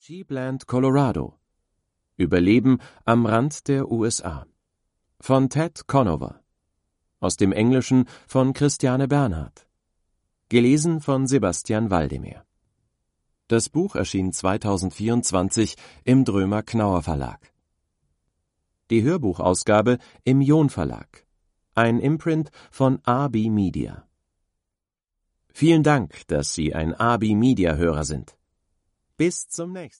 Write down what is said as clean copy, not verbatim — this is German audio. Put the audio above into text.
Sheepland, Colorado. Überleben am Rand der USA. Von Ted Conover. Aus dem Englischen von Christiane Bernhard. Gelesen von Sebastian Waldemar. Das Buch erschien 2024 im Drömer-Knauer Verlag. Die Hörbuchausgabe im John Verlag. Ein Imprint von AB Media. Vielen Dank, dass Sie ein AB Media Hörer sind. Bis zum nächsten Mal.